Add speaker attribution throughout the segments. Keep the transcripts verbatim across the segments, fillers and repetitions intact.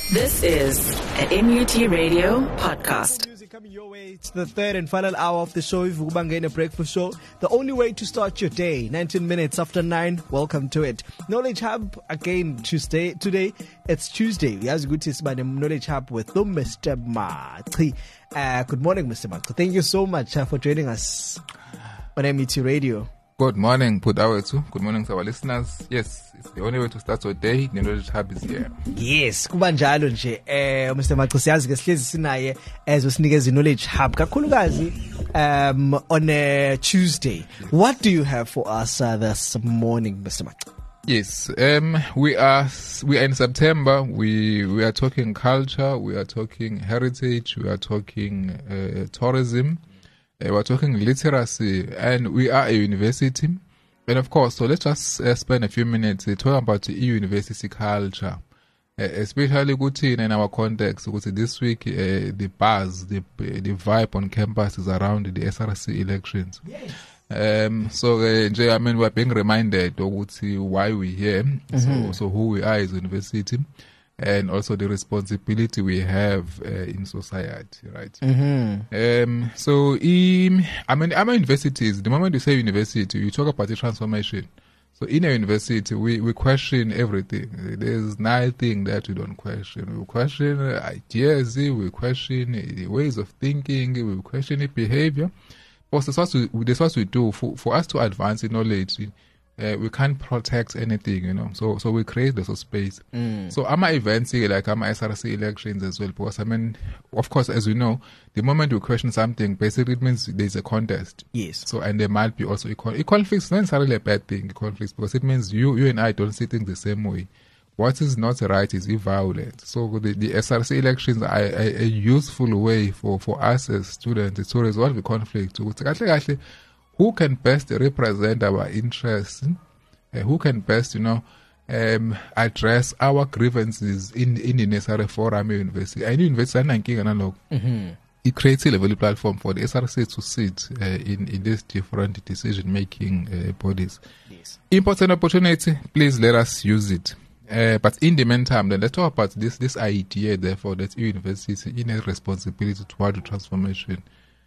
Speaker 1: This is an N U T Radio podcast.
Speaker 2: Music coming your way. It's the third and final hour of the show. Vukubangena Breakfast Show. The only way to start your day. nineteen minutes after nine. Welcome to it. Knowledge Hub again Tuesday. Today it's Tuesday. We have good to by the Knowledge Hub with the Mister Matri. Uh, good morning, Mister Matri. Thank you so much uh, for joining us on N U T Radio.
Speaker 3: Good morning, Pudawetu. Good morning to our listeners. Yes, it's the only way to start your day. The Knowledge Hub is here.
Speaker 2: Yes, kubanjalo nje. Eh, Mister Matri siyazi ke sihlezi sinaye ezosinikeza Knowledge Hub kakhulukazi um on a Tuesday. What do you have for us uh, this morning, Mister Matri?
Speaker 3: Yes, um, we are we are in September. We we are talking culture. We are talking heritage. We are talking uh, tourism. Uh, we're talking literacy, and we are a university. And of course, so let's just uh, spend a few minutes uh, talking about the university culture, uh, especially good in our context. Because this week, uh, the buzz, the the vibe on campus is around the S R C elections. Yes. Um, so, uh, I mean, we're being reminded of why we're here, mm-hmm. so, so who we are as a university, and also the responsibility we have uh, in society, right?
Speaker 2: Mm-hmm.
Speaker 3: Um, so, in, I mean, our universities, the moment you say university, you talk about the transformation. So, in a university, we, we question everything. There's nothing that we don't question. We question ideas, we question the ways of thinking, we question the behavior. Because that's what we, that's what we do. For, for us to advance in knowledge, Uh, we can't protect anything, you know. So so we create this space.
Speaker 2: Mm.
Speaker 3: So I'm events here, like I'm S R C elections as well. Because I mean, of course, as we know, the moment we question something, basically it means there's a contest.
Speaker 2: Yes.
Speaker 3: So and there might be also a, con- a conflict. It's not necessarily a bad thing, conflicts, because it means you you and I don't see things the same way. What is not right is violent. So the, the S R C elections are a, a useful way for, for us as students to resolve the conflict. Who can best represent our interests? Uh, who can best, you know, um, address our grievances in in the necessary forum at university? I know university analog.
Speaker 2: Mm-hmm.
Speaker 3: It creates a level platform for the S R C to sit uh, in in these different decision making uh, bodies.
Speaker 2: Yes.
Speaker 3: Important opportunity. Please let us use it. Uh, but in the meantime, then let's talk about this this idea. Therefore, that university in a responsibility toward the transformation.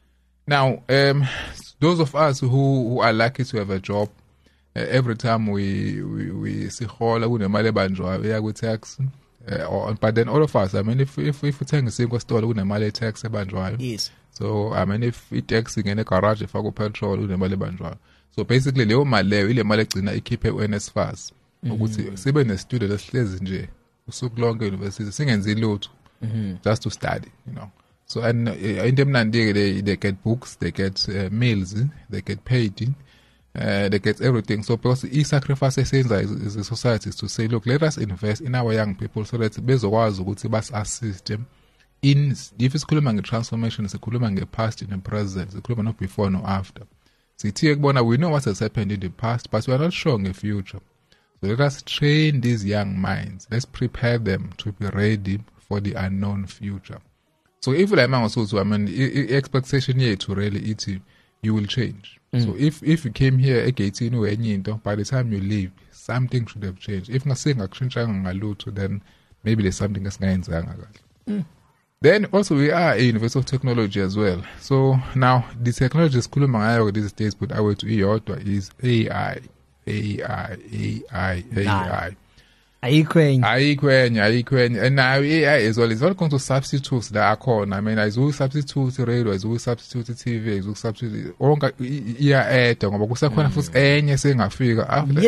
Speaker 3: Now, um, those of us who, who are lucky to have a job, uh, every time we we we see hola kunemali ebanjwayo eya ku tax, uh, but then all of us, I mean, if if if uthenga isinto store kunemali tax ebanjwayo.
Speaker 2: Yes.
Speaker 3: So I mean, if it tax ingene garage ifaka petrol kunemali ebanjwayo. So basically, leyo mali leyo ile mali egcina ikhiphe uNSFAS ukuthi sibe ne student esihlezi nje usuku lonke university singenzi lutho just to study, you know. So, and uh, in them, they, they get books, they get uh, meals, they get paid, uh, they get everything. So, because e sacrifices as a society is to say, look, let us invest in our young people so that bezokwazi ukuthi bas assist them in, if it's sikhuluma transformation, sikhuluma past and present, sikhuluma not before nor after. So, we know what has happened in the past, but we are not sure in the future. So, let us train these young minds. Let's prepare them to be ready for the unknown future. So if like man also, I mean, expectation here to really eat you, you will change. Mm. So if if you came here eighteen or by the time you leave, something should have changed. If nothing action then maybe there's something that's going
Speaker 2: mm.
Speaker 3: Then also we are a university of technology as well. So now the technology is cool these days, but our to is A I, A I, A I, A I.
Speaker 2: Ayikwenye.
Speaker 3: Ayikwenye, ayikwenye. And now A I as well is not going to substitute the icon. I mean, I will substitute radio, I will substitute T V, I will substitute onga iya add ngoba kusakhona futhi enye sengafika after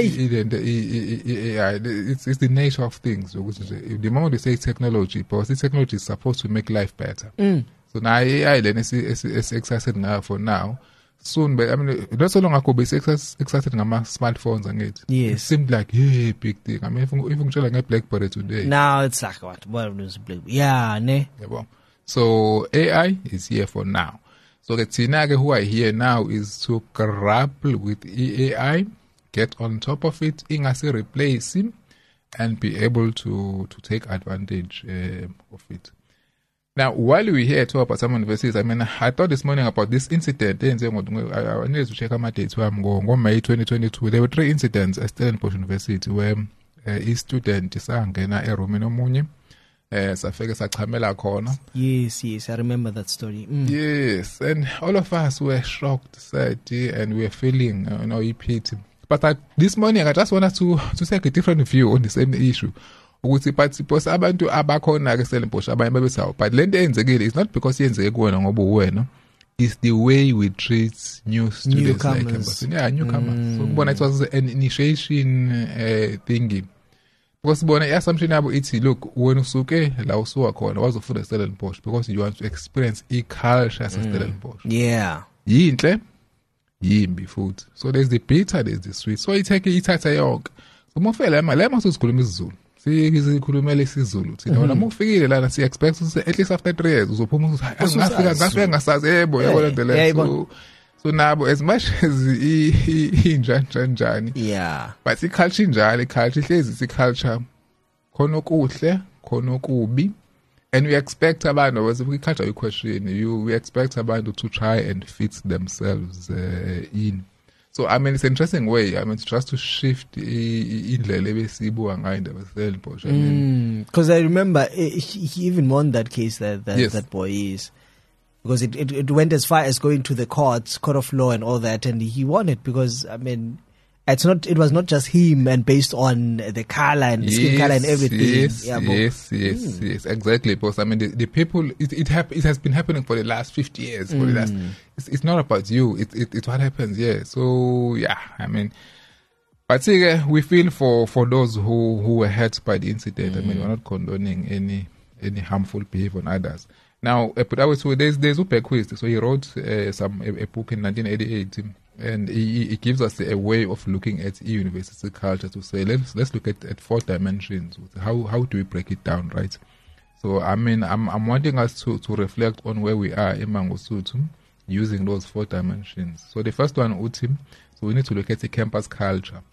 Speaker 3: A I. It's it's the nature of things. The moment they say technology, because the technology is supposed to make life better.
Speaker 2: Mm.
Speaker 3: So now A I then is is excited now for now. Soon, but I mean, not so long ago, but it's excited on my smartphones and it.
Speaker 2: Yes.
Speaker 3: It seemed like, hey, big thing. I mean, if you if you like BlackBerry today.
Speaker 2: Now it's like what? What is BlackBerry? Yeah, ne?
Speaker 3: Yeah, well. So A I is here for now. So the Tinage who are here now is to grapple with A I, get on top of it, ingase replace him, and be able to, to take advantage uh, of it. Now, while we're here talking about some universities, I mean, I thought this morning about this incident. I needed to check my dates where I'm going. On May twenty twenty-two, there were three incidents at Stellenbosch University where uh, a student is a room in Omunye, eh safike sachamela khona.
Speaker 2: Yes, yes, I remember that story. Mm.
Speaker 3: Yes, and all of us were shocked, sad, and we were feeling, uh, you know, pity. But I, this morning, I just wanted to to take a different view on the same issue. Ukuthi but suppose abantu abakhona ke Stellenbosch abanye babesawo, but lento enzekile is not because yenzeke kuwena ngoba uwena, it's the way we treat new students like campus. Yeah, newcomers. Mm. So bona it was an initiation uh, thingy. Because bona i-assumption yabo ithi look wena usuke la usuka khona wazofunda Stellenbosch because you want to experience i-culture yase Stellenbosch.
Speaker 2: Yeah.
Speaker 3: Yinhle yimbi futhi. So there's the bitter, there's the sweet. So ithathe ithatha yonke. So mofela ema la masikhuluma isiZulu. Sikhulumela isiZulu. Thina wena mufikile lana si expect at least after three years uzophuma uthi ngafika ngafika ngasazi yebo yabo lento le. So nabo as much as injanja njani.
Speaker 2: Yeah.
Speaker 3: But i-culture injalo, i-culture ihlezi i-culture khona okuhle, khona okubi. And we expect abantu, as we culture you question, you we expect abantu to try and fit themselves uh, in. So I mean it's an interesting way. I mean it's just to shift indlela ebesibuka ngayo indaba Stellenbosch. I mean
Speaker 2: because I remember he, he even won that case that that,
Speaker 3: yes.
Speaker 2: that boy is. Because it, it, it went as far as going to the courts, court of law and all that, and he won it because, I mean, it's not, it was not just him and based on the color and the
Speaker 3: yes,
Speaker 2: skin color and everything.
Speaker 3: Yes,
Speaker 2: yeah,
Speaker 3: yes, yes, mm. yes, exactly. Because, I mean, the, the people, it it, hap- it has been happening for the last fifty years. For mm. the last, it's, it's not about you, it, it, it's what happens, yeah. So, yeah, I mean, but uh, we feel for, for those who, who were hurt by the incident. Mm. I mean, we're not condoning any, any harmful behavior on others. Now, uh, but I was, so there's there's Ubequist. So he wrote uh, some a, a book in nineteen eighty-eight, and he, he gives us a way of looking at university culture to say let's let's look at, at four dimensions. How how do we break it down, right? So I mean, I'm I'm wanting us to, to reflect on where we are in Mangosuthu using those four dimensions. So the first one, Utim. So we need to look at the campus culture.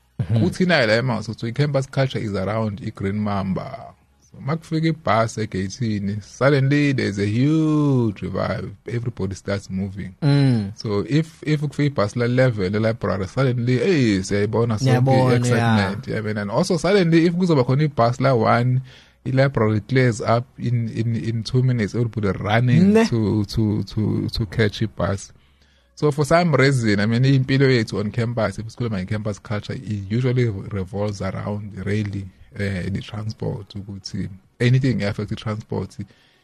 Speaker 3: Utina mm-hmm. So the campus culture is around the Green Mamba. Makufika ibus egate, suddenly there's a huge revive. Everybody starts moving.
Speaker 2: Mm.
Speaker 3: So if if ukufika ibus la level the library, suddenly hey siyayibona so excitement. Yeah. I mean, and also suddenly if kuzoba khona ibus la one, the library clears up in in in two minutes. Everybody running mm. to to to to catch a bus. So for some reason, I mean, impilo yethu on campus, if it's called my campus culture, it usually revolves around really uh, the transport. Anything affects the transport.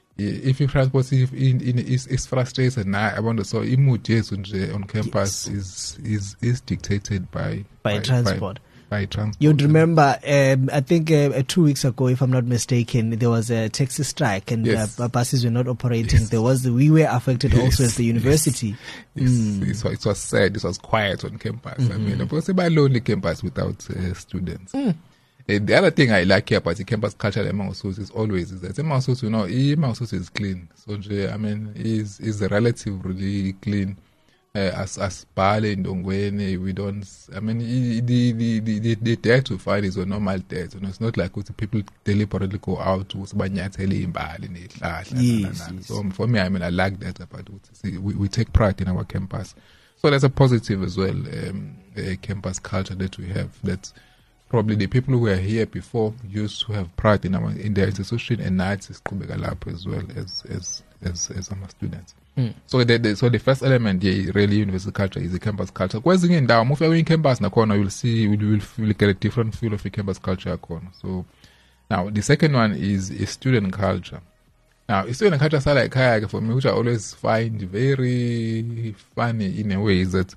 Speaker 3: If you transport in, in, is is frustrated now, I wonder. So mood on campus yes. is is is dictated by
Speaker 2: by, by transport.
Speaker 3: By, by transport.
Speaker 2: You'd remember, um, I think uh, two weeks ago, if I'm not mistaken, there was a taxi strike and
Speaker 3: yes.
Speaker 2: uh, buses were not operating. Yes. There was the, we were affected yes. also as the university.
Speaker 3: Yes,
Speaker 2: mm.
Speaker 3: yes. It was sad. It was quiet on campus. Mm-hmm. I mean, it was a lonely campus without uh, students.
Speaker 2: Mm.
Speaker 3: Uh, the other thing I like here about the campus culture at Mangosuthu is always is that Mangosuthu, you know, Mangosuthu is clean. So I mean, is is relatively clean. Uh, as as Bale in Dongwene, we don't. I mean, the the the the, the debt to find is a normal debt. You know, it's not like the people deliberately go out to Banyathele in Bale.
Speaker 2: Yes.
Speaker 3: So for me, I mean, I like that about it. See, we we take pride in our campus. So that's a positive as well. Um, a campus culture that we have. That probably the people who were here before used to have pride in our in their institution, and now it's Kubegalap as well as as as as our students.
Speaker 2: Mm.
Speaker 3: So the, the so the first element, yeah, really university culture is the campus culture. Kwezinye indawo mufika in campus nakhona you'll see you will feel get a different feel of the campus culture nakhona. So now the second one is is student culture. Now student culture sala ekhaya for me, which I always find very funny in a way, is that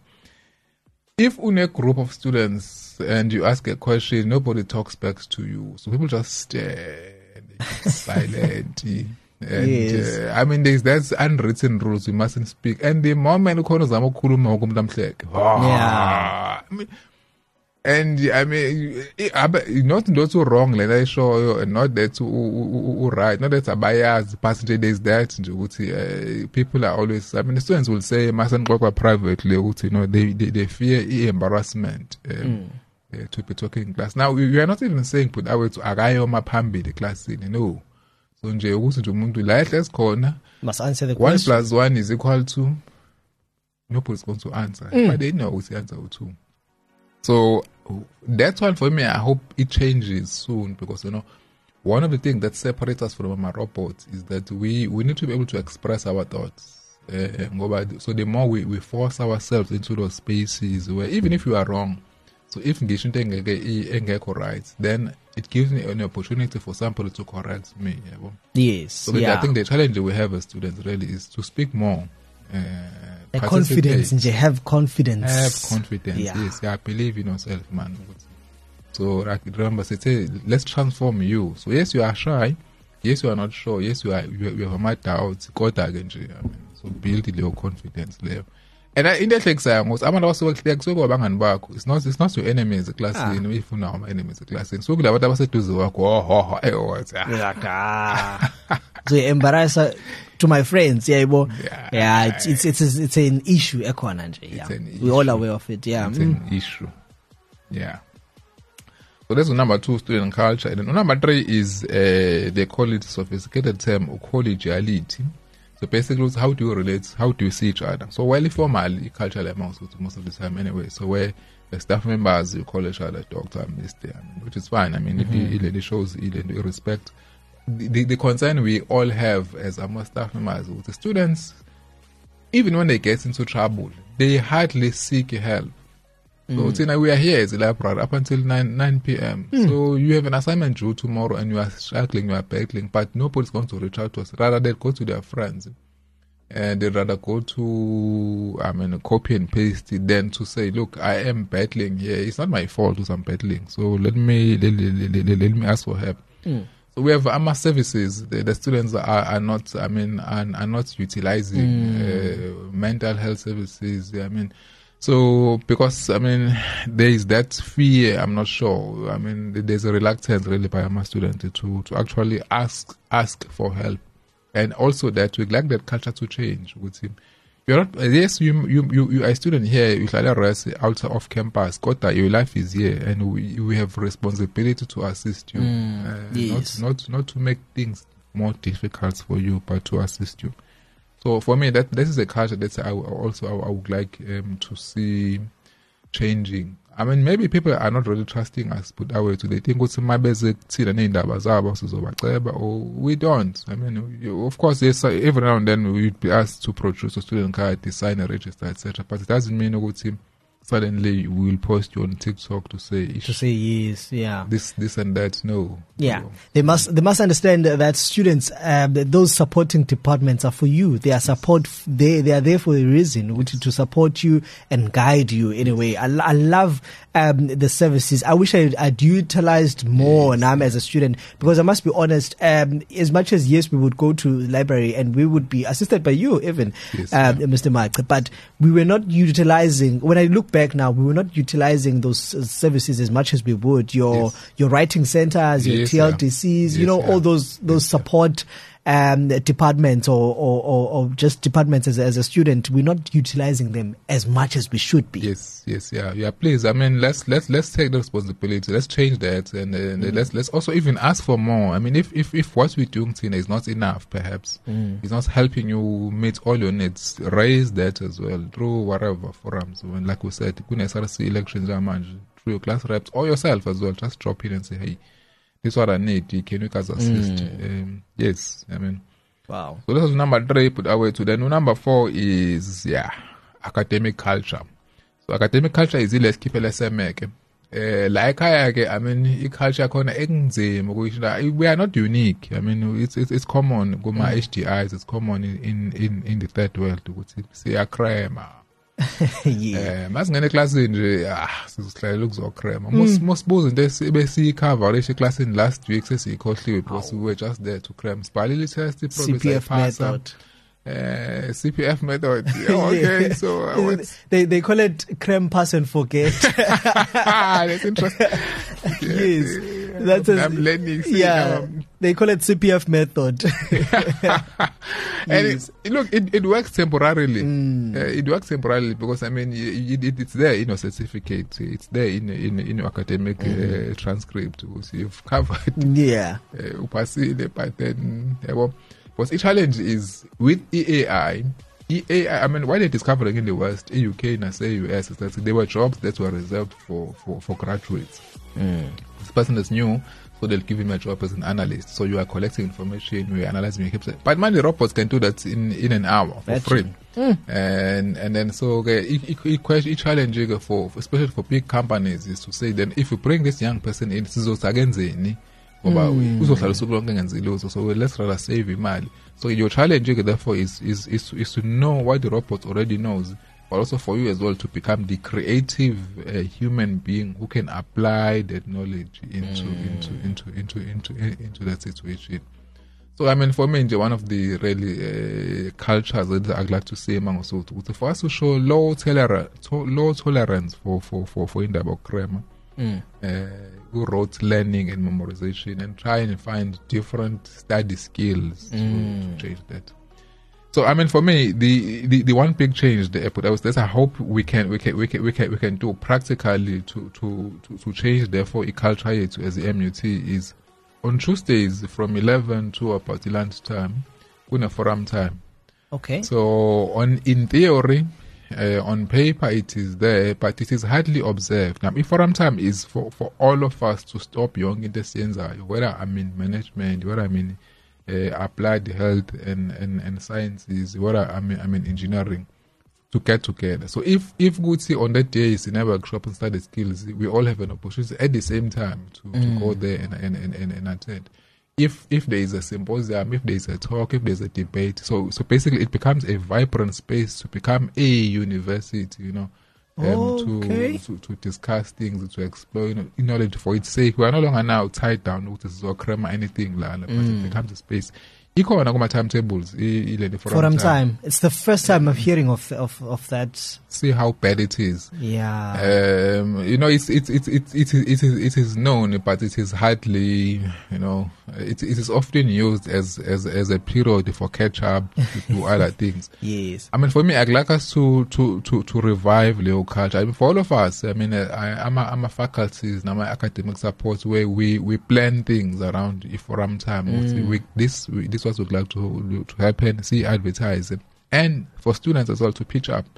Speaker 3: if in a group of students and you ask a question, nobody talks back to you. So people just stare and they're silent. And
Speaker 2: yes.
Speaker 3: uh, I mean, there's that's unwritten rules. We mustn't speak. And the moment you zama khuluma ngokumlamhleke.
Speaker 2: Yeah.
Speaker 3: I mean, and I mean, not not so wrong. Like I show you, and not that right. Not that abayas passenger. There's that. Uh, people are always. I mean, the students will say, "Mustn't go privately." You know, they they, they fear embarrassment. Um, mm. uh, to be talking in class. Now we, we are not even saying put away to agayo mapambi the class in. No. So nje ukuthi nje umuntu la ehlezi khona
Speaker 2: must answer the
Speaker 3: one
Speaker 2: question.
Speaker 3: plus one is equal to nobody's going to answer.
Speaker 2: Mm.
Speaker 3: But they know what's the answer to. So that one for me, I hope it changes soon, because you know one of the things that separates us from our robots is that we, we need to be able to express our thoughts. Uh, so the more we, we force ourselves into those spaces where even if you are wrong, so if ngisho into engekho right, then it gives me an opportunity for somebody to correct me. Yeah?
Speaker 2: Yes.
Speaker 3: So
Speaker 2: yeah.
Speaker 3: I think the challenge we have as students really is to speak more. Uh,
Speaker 2: a confidence, and have confidence.
Speaker 3: Have confidence. Yeah. Yes, yeah, believe in yourself, man. So like, remember, say, let's transform you. So yes, you are shy. Yes, you are not sure. Yes, you are. You, you have my doubts. I mean, so build your confidence level. And in that exam, most I'm also like so go bang back. It's not. It's not your enemies. The class in if you know my enemies. The class in so good. What I was to do work. Oh, oh, oh, oh.
Speaker 2: So embarrass to my friends. Yeah, well, yeah, yeah. It's it's it's it's an issue. Yeah, we're all aware of it. Yeah,
Speaker 3: it's
Speaker 2: mm.
Speaker 3: an issue. Yeah. So that's number two, student culture. And number three is uh, they call it sophisticated term collegiality. So basically, how do you relate? How do you see each other? So while formally cultural amounts most of the time anyway. So where the staff members you call each other doctor, mister, I mean, which is fine. I mean, mm-hmm. it, it shows it respect. The, the, the concern we all have as our staff members with the students, even when they get into trouble, they hardly seek help. So mm. Tina, we are here as a library up until nine p.m. Mm. So you have an assignment due tomorrow and you are struggling, you are battling, but nobody's going to reach out to us. Rather, they go to their friends. And they rather go to, I mean, copy and paste it than to say, look, I am battling here. It's not my fault because I'm battling. So let me, let, let, let, let me ask for help. Mm. So we have A M A services. The, the students are, are not, I mean, are, are not utilizing mm. uh, mental health services. I mean, so, because, I mean, there is that fear, I'm not sure. I mean, there's a reluctance really by my students to, to actually ask, ask for help. And also that we'd like that culture to change with him. You're not, yes, you, you, you, you are a student here, you are rest outside of campus, Kota, your life is here, and we, we have responsibility to assist you.
Speaker 2: Mm,
Speaker 3: uh,
Speaker 2: yes.
Speaker 3: Not, not, not to make things more difficult for you, but to assist you. So for me, that this is a culture that I also I would like um, to see changing. I mean, maybe people are not really trusting us, but our way to they think what's my basic or we don't. I mean, you, of course, yes, every now and then we'd be asked to produce a student card, design a register, et cetera. But it doesn't mean what team. Suddenly we will post you on TikTok to say
Speaker 2: to say yes, yeah,
Speaker 3: this this and that. No,
Speaker 2: yeah,
Speaker 3: no.
Speaker 2: they must they must understand that students, um, those supporting departments are for you. They are support. They they are there for a reason, which is to support you and guide you in a way. I, I love um, the services. I wish I I'd utilized more yes. now as a student, because I must be honest. Um, as much as yes, we would go to the library and we would be assisted by you, even
Speaker 3: yes,
Speaker 2: um,
Speaker 3: yeah.
Speaker 2: Mister Mike, but we were not utilizing. When I look back now, we were not utilizing those uh, services as much as we would. Your yes. your writing centers, your
Speaker 3: yes,
Speaker 2: T L D Cs,
Speaker 3: yeah.
Speaker 2: you know,
Speaker 3: yes,
Speaker 2: all those those
Speaker 3: yes,
Speaker 2: support um, departments or, or, or, or just departments as, as a student. We're not utilizing them as much as we should be.
Speaker 3: Yes, yes, yeah, yeah. Please, I mean, let's let's let's take the responsibility. Let's change that, and, uh, mm. let's let's also even ask for more. I mean, if if if what we're doing Tina is not enough, perhaps
Speaker 2: mm.
Speaker 3: it's not helping you meet all your needs. Raise that as well through whatever forums. When, like we said, when S R C elections are managed, through your class reps or yourself as well, just drop in and say, hey, this is what I need. Can you guys assist?
Speaker 2: Mm.
Speaker 3: Um, yes, I mean.
Speaker 2: Wow.
Speaker 3: So this is number three, put away to then. Number four is, yeah, academic culture. So academic culture is let's keep it less make. Uh, like I, I mean, culture we are not unique. I mean, it's it's, it's common. Go my
Speaker 2: Mm.
Speaker 3: H D Is, it's common in, in, in, in the third world. See a crime.
Speaker 2: Yeah.
Speaker 3: Eh, masingene classini nje ah sizohlala lokuzocrema. Most most buzo into besiyicover le classini last week sesikhohliwe because we were just there to cram. Sibhalile test
Speaker 2: C P F method.
Speaker 3: Uh, C P F method. Yeah, okay, so uh, what's
Speaker 2: they they call it cram, pass and forget.
Speaker 3: That's interesting.
Speaker 2: Yes, that's a,
Speaker 3: I'm learning. See,
Speaker 2: yeah,
Speaker 3: um,
Speaker 2: they call it C P F method.
Speaker 3: And
Speaker 2: Yes.
Speaker 3: it, look, it, it works temporarily.
Speaker 2: Mm.
Speaker 3: Uh, it works temporarily because I mean, it, it, it's there in your certificate. It's there in in, in your academic uh, transcript. So you've covered.
Speaker 2: Yeah.
Speaker 3: Uh, upasile, but then, uh, well, because the challenge is with E A I. E A I, I mean, why they're discovering in the West, in U K, and I say U S, is that there were jobs that were reserved for, for, for graduates.
Speaker 2: Mm.
Speaker 3: This person is new, So they'll give him a job as an analyst. So you are collecting information, you are analyzing your hips. But many robots can do that in, in an hour for
Speaker 2: That's
Speaker 3: free.
Speaker 2: Mm.
Speaker 3: And and then so okay, each challenge for, especially for big companies, is to say then if you bring this young person in, mm. so let's rather save him. So your challenge therefore is is, is is to know what the robot already knows, but also for you as well to become the creative uh, human being who can apply that knowledge into mm. into, into into into into into that situation. So I mean, for me, one of the really uh, cultures that I'd like to see among us, for us to show low tolerance, to, low tolerance for for for for indaba grammar, mm. uh, rote learning and memorization, and try and find different study skills mm. to, to change that. So I mean, for me, the, the, the one big change the airport I was that I hope we can we can we can we can we can do practically to to to, to change therefore a culture to as the M U T is on Tuesdays from eleven to about lunchtime, kuna forum time.
Speaker 2: Okay.
Speaker 3: So on in theory, uh, on paper it is there, but it is hardly observed. Now, if forum time is for, for all of us to stop young in the sense whether I'm in management, whether I'm in Uh, applied health and, and, and sciences, what I mean, I mean engineering, to get together. So if if Gucci on that day is in a workshop and study skills, we all have an opportunity at the same time to, mm. to go there and and, and, and and attend. If if there is a symposium, if there is a talk, if there is a debate, so so basically it becomes a vibrant space to become a university, you know. Um,
Speaker 2: okay.
Speaker 3: to, to to discuss things, to explore, you know, knowledge for its sake. We are no longer now tied down with this or crema anything, la, but mm. it becomes a space. Iko na kuma timetables, forum,
Speaker 2: forum time. It's the first time I'm hearing of of of that.
Speaker 3: See how bad it is.
Speaker 2: Yeah.
Speaker 3: Um, you know, it's it's it's it's it is it is it is known, but it is hardly, you know, it it is often used as as as a period for catch up to do other things.
Speaker 2: Yes.
Speaker 3: I mean, for me, I'd like us to to to to revive Leo culture. I mean, for all of us, I mean, I, I'm a I'm a faculties, I'm a academic support where we we plan things around the forum time. Mm. We, this we, this was would like to to happen, see advertise, and for students as well to pitch up.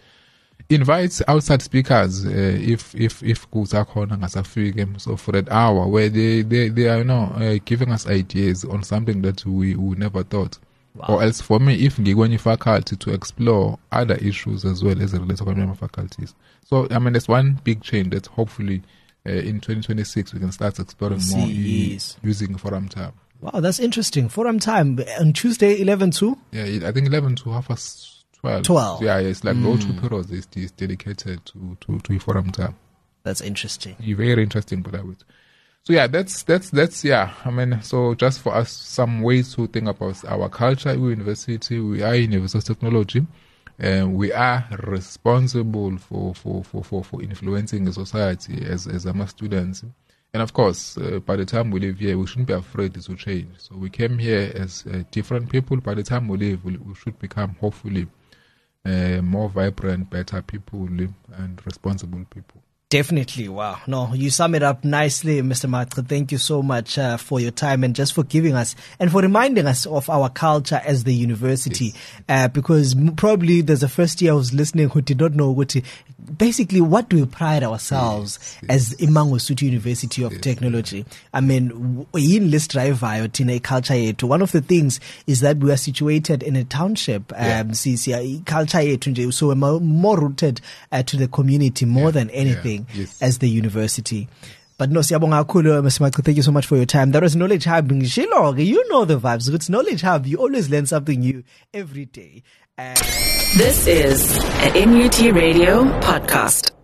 Speaker 3: Invite outside speakers uh, if if if kuzakhona ngasafike, so for that hour where they they, they are, you know, uh, giving us ideas on something that we, we never thought. Wow. Or else for me, if ngikwenye faculty to explore other issues as well as related to my faculties. So I mean, there's one big change that hopefully uh, in twenty twenty-six we can start exploring more e- using forum time.
Speaker 2: Wow, that's interesting. Forum time on Tuesday, eleven to?
Speaker 3: Yeah, I think eleven to half past twelve.
Speaker 2: twelve.
Speaker 3: Yeah, it's like mm. no two periods is, is dedicated to, to, to forum time.
Speaker 2: That's interesting.
Speaker 3: Very interesting, but I would. So yeah, that's, that's, that's, yeah, I mean, so just for us, some ways to think about our culture. We're university, we are University of Technology, and we are responsible for, for, for, for, for influencing the society as, as our students. And of course, uh, by the time we leave here, we shouldn't be afraid to change. So we came here as uh, different people. By the time we leave, we, we should become, hopefully, uh, more vibrant, better people and responsible people.
Speaker 2: Definitely. Wow. No, you sum it up nicely, Mister Maqhwa. Thank you so much uh, for your time and just for giving us and for reminding us of our culture as the university. Yes. Uh, because m- probably there's a first year who's listening who did not know what to, basically what do we pride ourselves yes, yes. as Imangosuthu University of yes. Technology. I mean, in list drive tina culture yetu. One of the things is that we are situated in a township. Um, yeah. Culture yetu, so we're more, more rooted uh, to the community more yeah. than anything. Yeah. Yes. As the university. But no, siyabonga kakhulu, Mister Maqhwa. Thank you so much for your time. That was Knowledge Hub. You know the vibes. It's Knowledge Hub. You always learn something new every day. Uh,
Speaker 1: this is an N U T Radio podcast.